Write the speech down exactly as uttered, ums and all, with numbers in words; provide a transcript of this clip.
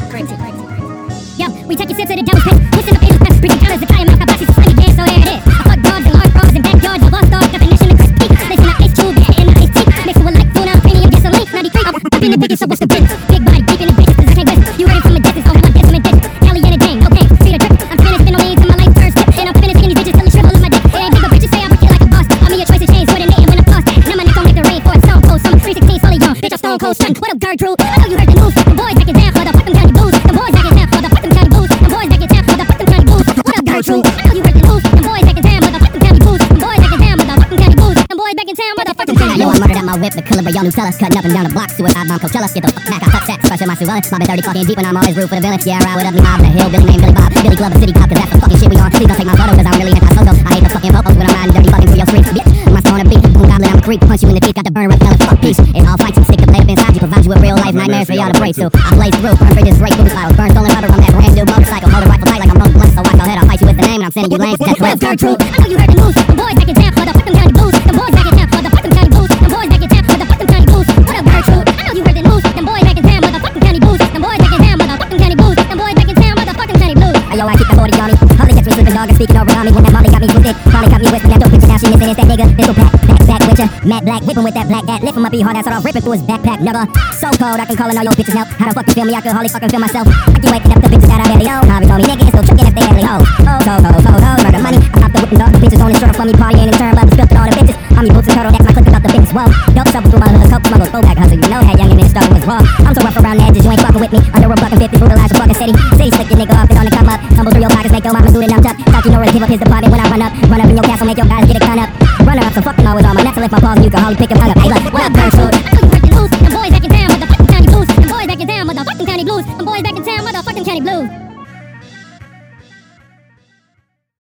Yo, we take your sips of the devil's piss. Pushing up angels past preaching counters. The tire mouth, Kabashi, slingy dance, so there it is. I fuck dogs and large frogs and backyards and lost dogs. Definition of crispy. Listen to Ice Cube, yeah, and the Ice Tea. Mixing with like tuna, premium gasoline, ninety-three. I'm up in the biggest, so what's the business? Big body, deep in the bitches, cause I can't rest. You heard it from a distance, oh, I'm decimate bitch. Kelly and a Dane, okay, see the drip. I'm finished, been on leads in my life first tip. And I'm finished, skinny bitches till they shrivel in my dick. It ain't big, but bitches say I work it like a boss. I'm in your choice of chains, coordinating when I'm lost. Now my neck gon' make the rain for a stone cold summer. three sixteen, fully gone. Bitch, I'm stone cold stunned. What up, Gertrude? I know you heard the news. The boys back in town, motherfuck them county blues. The boys back in town, motherfuck them county blues. The boys back in town, motherfuck them county blues. What up, Gertrude? I know you heard the news. The boys back in town, motherfuck them county blues. The boys back in town, motherfuck them county blues. The boys back in town, motherfuck them county blues. Yo, I murdered out my whip, the killer of y'all new tellers. Cutting up and down the block, suicide bomb, Coachella. Get the fuck back, I touch that, special my Sue Mobbing thirty fucking deep and I'm always rude for the villain. Yeah, I ride with up the mob, the hill, Billy named Billy Bob. Billy Glover, City Cop, cause that's the fucking shit we on. Please don't take my photo, cause I'm really anti-social. I hate the fucking vocals when I'm riding dirty fucking through your streets, bitch. My stone on a beat, boom goblin, I'm a creep. Punch you in the teeth, got the burn right, yelling fuck peace. It's all fights, stick the blade up inside you, provide you with real life nightmares for y'all to pray to. I blaze through, burn bridges, break through files, burn stolen rubber from that brand new motorcycle. Hold a rifle tight like I'm rolling blunt, so watch your head, I'll fight you with the name and I'm sending you lanes. That's well, Gertrude. I know you heard the news. The boys back in town, motherfuck them county blues. The boys back in town, motherfuck them county blues. The boys back in town, motherfuck them county blues. What up, Gertrude? I know you heard the news. The boys back in town, motherfuck them county blues. The boys back in town, motherfuck them county blues. The boys back in town, motherfuck them county blues. Ayo, I keep the forty on me. Hardly catch me sleeping, dog, and speaking over on me. When that Molly got me twisted, probably caught me whispering that dope picture. Now she missing, it's that nigga. This'll back, back, back with ya. Matte Black, whipping with that black hat. Lift him up, he hard ass, sort off, ripping through his backpack, nigga. So cold, I can call in all your bitches now. How the fuck you feel me? I could hardly fucking feel myself. I keep waking up the bitches that I barely own. Harvey told me niggas still tricking if they barely hold. Oh, so cold, so cold, murder money. I pop the whip and dog, the bitches on the shirt for me, partying in turn, but spilled all the bitches. I'm your boots and turtle, that's my clip about the business. Whoa, dope shuffle through my hood, coke smuggled, full back hustle. You know that young and the struggle was raw. I'm so rough around the edges, you ain't fucking with me. Under a buck and fifty, brutalize your fucking city. City slick your nigga off, it's on the come up. Tumble through your pockets, make your mama do the numb tuck. Thought you know where to give up his department when I run up. Run up in your castle, make your guys get it cut up. Runner up, so fucking always on my neck to lift my paws and you can hardly pick your tongue up. Hey, look, what up, Gertrude? I know you heard the news. The boys back in town, motherfucking county blues. The boys back in town, motherfucking county blues. The boys back in town, motherfucking county blues.